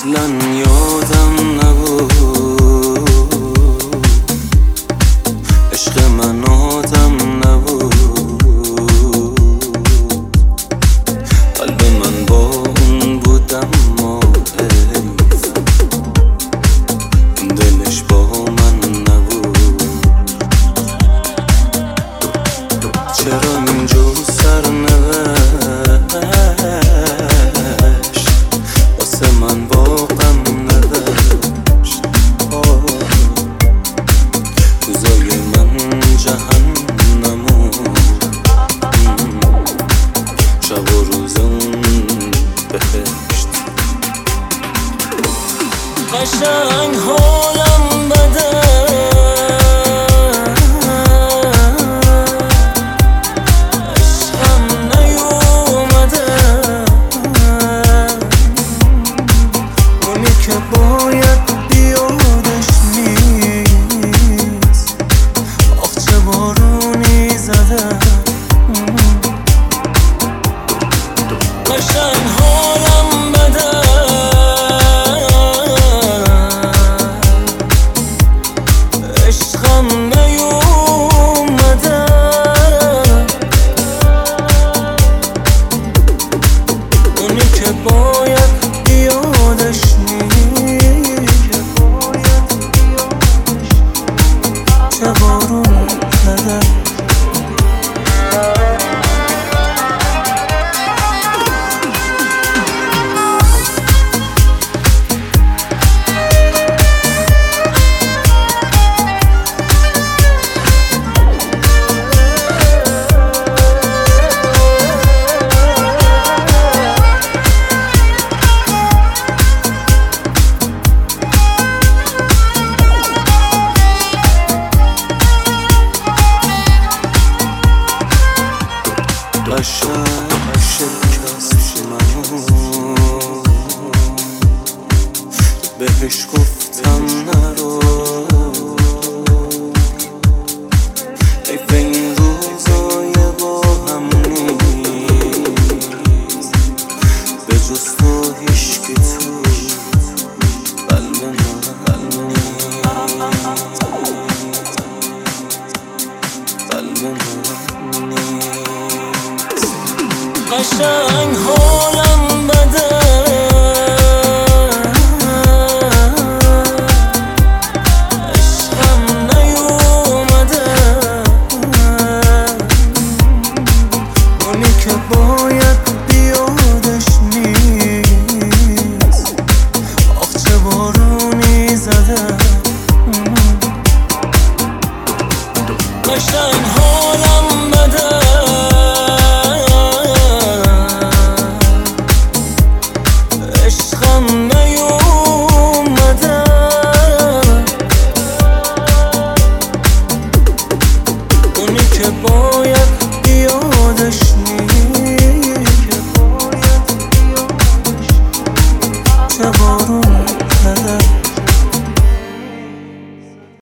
اصلا یادم نبود عشق من آدم نبود قلب من با اون بود اما حیف دلش با من نبود چرا اینجور سرنوشت واسه من با غم نوشت روزای من جهنمو شب و روز اون بهشت قشنگ حالم بده باید بیادش نیست آخ چه بارونی زده قشنگ حالم بده عشقم نیومده اونی که باید بیادش چه بارون زده قشنگ شکست منو بهش گفتم نرو حیف این روزای با هم نیست به جز تو هیچکی تو قلب من قشنگ حالم بده عشقم نیومده اونی که باید بیادش نیست آخ چه بارونی زده قشنگ حالم بده عشقم نیومده اونی که باید